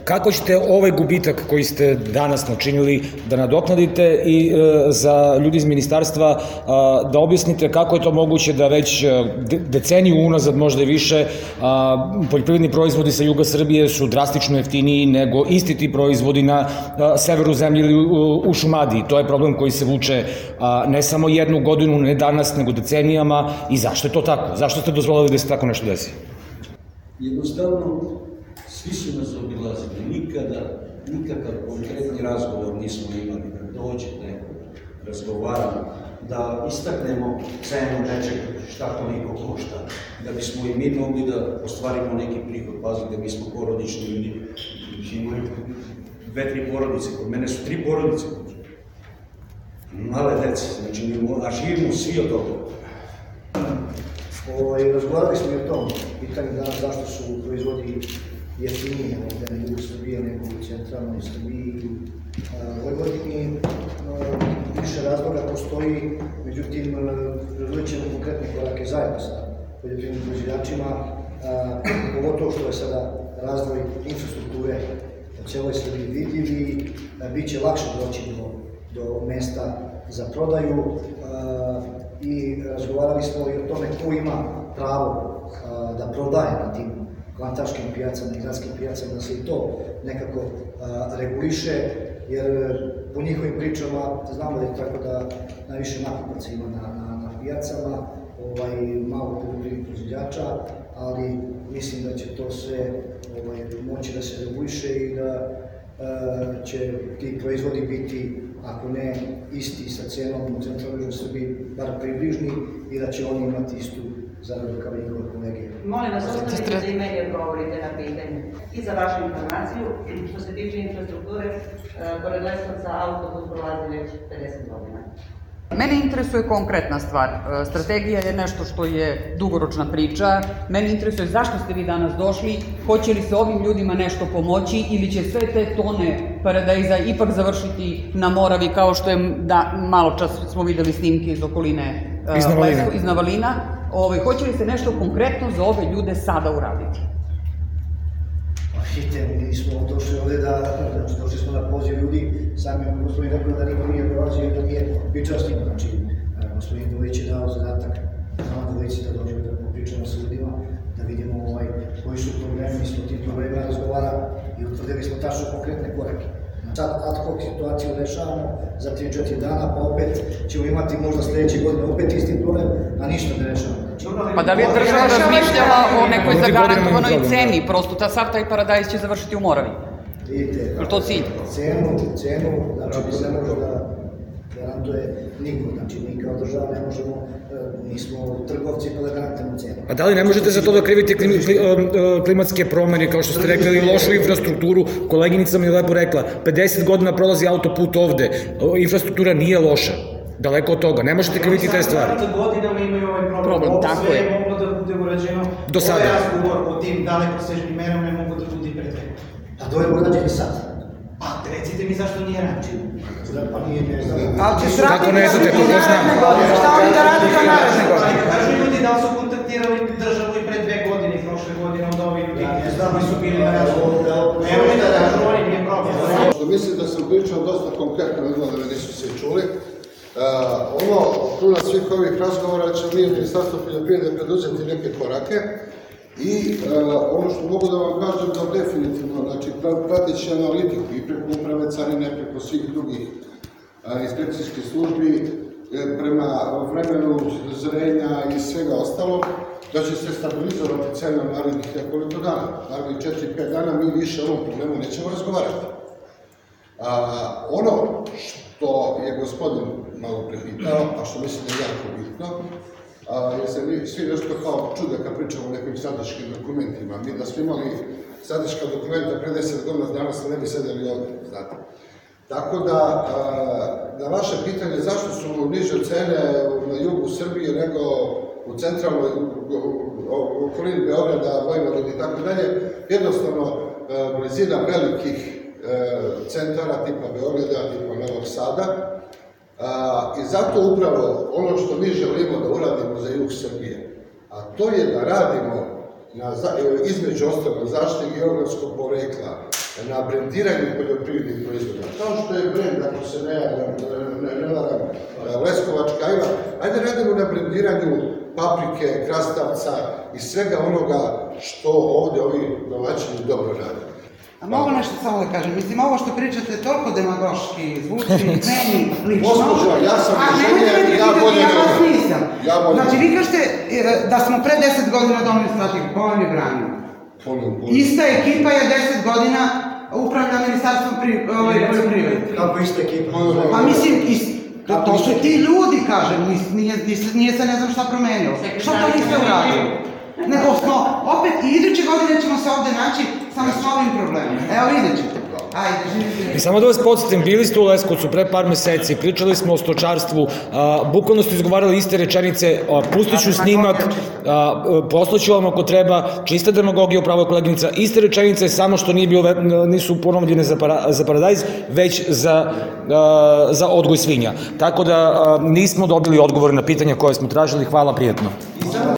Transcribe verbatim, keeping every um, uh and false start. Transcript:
Kako ćete ovaj gubitak koji ste danas načinili da nadoknadite i za ljudi iz ministarstva da objasnite kako je to moguće da već deceniju unazad, možda i više, poljoprivredni proizvodi sa juga Srbije su drastično jeftiniji nego isti ti proizvodi na severu zemlje ili u Šumadiji. To je problem koji se vuče ne samo jednu godinu, ne danas, nego decenijama. I zašto je to tako? Zašto ste dozvolili da se tako nešto desi? Jednostavno, svi su nas obilazili. Nikada, nikakav konkretni razgovor nismo imali. Da dođe neko, razgovaramo, da istaknemo cenu nečeg šta koliko košta, da bismo i mi mogli da ostvarimo neki prihod. Pazite, mi smo porodični ljudi, imaju dve, tri porodice, kod mene su tri porodice, male dece, znači, a živimo svi od toga. Razgovarali smo i o tom pitanju danas zašto su proizvodi jeftinije ovde na jugu Srbije nego u centralnoj Srbiji i Vojvodini. Više razloga postoji, međutim, razvojit ćemo konkretne korake zajedno sa poljoprivrednim proizvođačima, pogotovo što je sada razvoj infrastrukture po celoj Srbiji vidljiv i bit će lakše doći do mesta za prodaju. I razgovarali smo i o tome ko ima pravo da prodaje na tim plantaškim pijacama i gradskim pijacama, da se i to nekako reguliše, jer po njihovim pričama znamo da je tako da najviše nakupaca ima na pijacama, malo poljoprivrednih proizvođača, ali mislim da će to sve moći da se reguliše i da će ti proizvodi biti, ako ne isti sa cenom u centralnoj Srbiji, bar približni, i da će oni imati istu zaradu kao i njihove kolege. Molim vas, ostavite da i meni odgovorite na pitanje. I za vašu informaciju, što se tiče infrastrukture, pored Leskovca autobus prolazi već pedeset godina. Mene interesuje konkretna stvar. Strategija je nešto što je dugoročna priča. Mene interesuje zašto ste vi danas došli, hoće li se ovim ljudima nešto pomoći ili će sve te tone paradajza ipak završiti na Moravi, kao što je malo čas smo videli snimke iz okoline iz Navalina. Hoće li se nešto konkretno za ove ljude sada uraditi? Vidite, mi smo došli ovde da, došli smo na poziv ljudi, sami gospodin rekao da niko nije dolazio i da nije pričao s njima. Znači, gospodin Dulić je dao zadatak na dvojici da dođemo da pričamo sa ljudima, da vidimo koji su problemi, mi smo tim problemima razgovara i utvrdili smo tačno konkretne korake. Sad ad hoc situaciju rešavamo za tri četiri dana, pa opet ćemo imati možda sledeće godine opet isti problem, a ništa ne rešavamo. Pa da li je država razmišljala o nekoj zagarantovanoj ceni, prosto sav taj paradajz će završiti u Moravi? Vidite, je li to cilj? Cenu, cenu, znači ne može da garantuje niko, znači mi kao država ne možemo, nismo trgovci pa da garantujemo cenu. A da li ne možete za to da krivite klimatske promene, kao što ste rekli, ili lošu infrastrukturu? Koleginica mi je lepo rekla, pedeset godina prolazi autoput ovde, infrastruktura nije loša. Daleko od toga, ne možete kriviti te stvari. Godinama imaju ovaj problem, ovo sve je moglo da bude urađeno. Do sada. Ovo je razgovor o tim dalekosežnim merama ne mogu da bude pre dve. A to je urađeno sad. Pa, recite mi zašto nije rađeno. Pa nije ne znam. Kako ne znate, to ko znam. Šta oni da radi do naredne godine? Kažu ljudi da li su kontaktirali državu i pre dve godine i prošle godine od ovih ljudi koji su bili na razgovoru. Evo mi da kažu, oni nije problem. Mislim da sam pričao dosta konkretno, izgleda da nisu svi čuli. Ono, kruna svih ovih razgovora će mi u Ministarstvu poljoprivrede preduzeti neke korake i ono što mogu da vam kažem da definitivno, znači prateći analitiku i preko uprave carine, preko svih drugih inspekcijskih službi, prema vremenu zrenja i svega ostalo, da će se stabilizovati cena narednih nekoliko dana. Narednih četiri pet dana mi više o ovom problemu nećemo razgovarati. Ono što je gospodin malo prepitao, a što mislim da je jako bitno, jer se svi nešto kao čude kad pričamo o nekim strateškim dokumentima. Mi da smo imali strateška dokumenta pre deset godina, danas ne bi sedeli ovdje, znate. Tako da, na vaše pitanje zašto su niže cene na jugu Srbije nego u centralnoj okolini Beograda, Vojvodine i tako dalje, jednostavno blizina velikih centara tipa Beograda, tipa Novog Sada, i zato upravo ono što mi želimo da uradimo za jug Srbije, a to je da radimo između ostalog zaštite geografskog porekla, na brendiranju poljoprivrednih proizvoda. Kao što je brend, ako se ne, ne, ne varam, Leskovačka ajva, ajde radimo na brendiranju paprike, krastavca i svega onoga što ovdje ovi domaćini dobro rade. A mogu nešto samo da kažem, mislim, ovo što pričate je toliko demagoški zvuči, meni lično. Gospođo, ja sam inženjer, ja bolje ja vas ne nisam. Ja bolje Znači, ne vi kažete da smo pre deset godina doneli strategiju, ko vam je branio? Ista ekipa je deset godina upravlja ministarstvom poljoprivrede. Kako ista ekipa? Pa mislim, to su ti ljudi, kažem, nije se ne znam šta promenilo. Što to niste uradili? Nego smo, opet, i iduće godine ćemo se ovde naći samo s novim problemom. Evo, vidjet ćete. Ajde, živite. I samo da vas podsjetim, bili ste u Leskovcu pre par meseci, pričali smo o stočarstvu, bukvalno ste izgovarali iste rečenice, pustit ću snimak, poslaću vam ako treba, čista demagogija, upravo je koleginica, iste rečenice, samo što nisu ponovljene za paradajz, već za odgoj svinja. Tako da nismo dobili odgovore na pitanja koje smo tražili, hvala, prijetno.